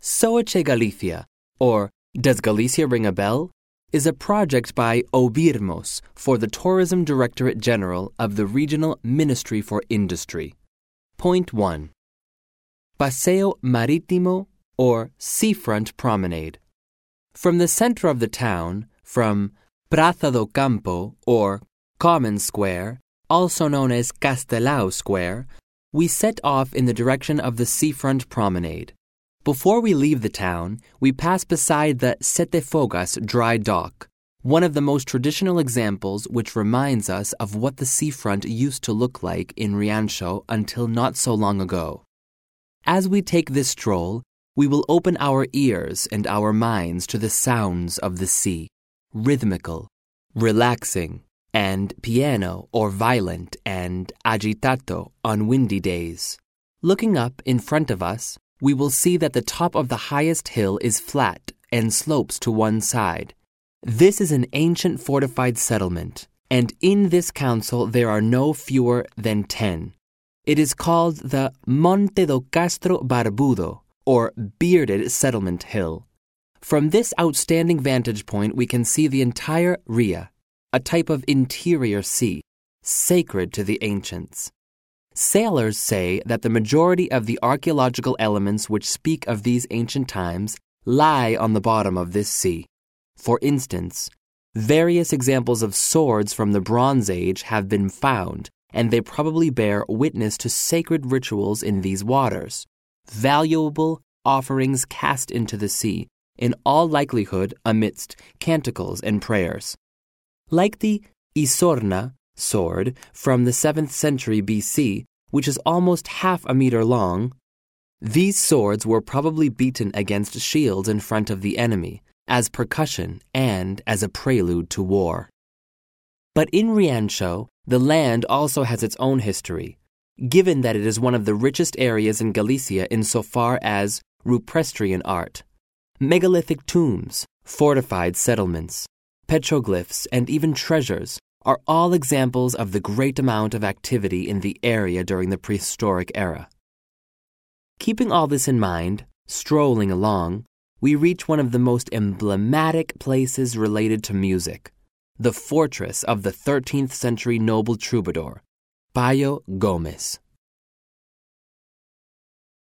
Soache Galicia, or Does Galicia Ring a Bell?, is a project by OBIRMOS for the Tourism Directorate General of the Regional Ministry for Industry. Point 1. Paseo Marítimo, or Seafront Promenade. From the center of the town, from Praça do Campo, or Common Square, also known as Castelao Square, we set off in the direction of the Seafront Promenade. Before we leave the town, we pass beside the Sete Fogas dry dock, one of the most traditional examples which reminds us of what the seafront used to look like in Rianxo until not so long ago. As we take this stroll, we will open our ears and our minds to the sounds of the sea, rhythmical, relaxing, and piano or violent and agitato on windy days. Looking up in front of us, we will see that the top of the highest hill is flat and slopes to one side. This is an ancient fortified settlement, and in this council there are no fewer than 10. It is called the Monte do Castro Barbudo, or Bearded Settlement Hill. From this outstanding vantage point we can see the entire Ria, a type of interior sea, sacred to the ancients. Sailors say that the majority of the archaeological elements which speak of these ancient times lie on the bottom of this sea. For instance, various examples of swords from the Bronze Age have been found, and they probably bear witness to sacred rituals in these waters, valuable offerings cast into the sea, in all likelihood amidst canticles and prayers. Like the Isorna sword from the 7th century BC, which is almost half a meter long, these swords were probably beaten against shields in front of the enemy, as percussion and as a prelude to war. But in Rianxo, the land also has its own history, given that it is one of the richest areas in Galicia insofar as Ruprestrian art. Megalithic tombs, fortified settlements, petroglyphs, and even treasures are all examples of the great amount of activity in the area during the prehistoric era. Keeping all this in mind, strolling along, we reach one of the most emblematic places related to music, the fortress of the 13th century noble troubadour, Payo Gomez.